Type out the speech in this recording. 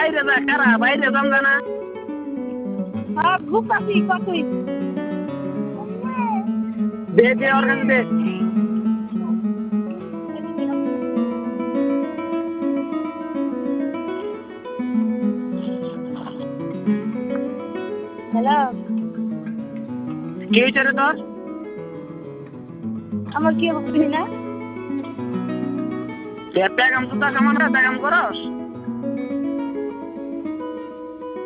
বাইরে যা কারা বাইরে যাম না হ্যাঁ ঘুরতাছি কতই দে দে ওর কাছে দে হ্যালো কি হয়েছে রে তোর আমার কি হবে না পেগাম সুতা কামান পেগাম করস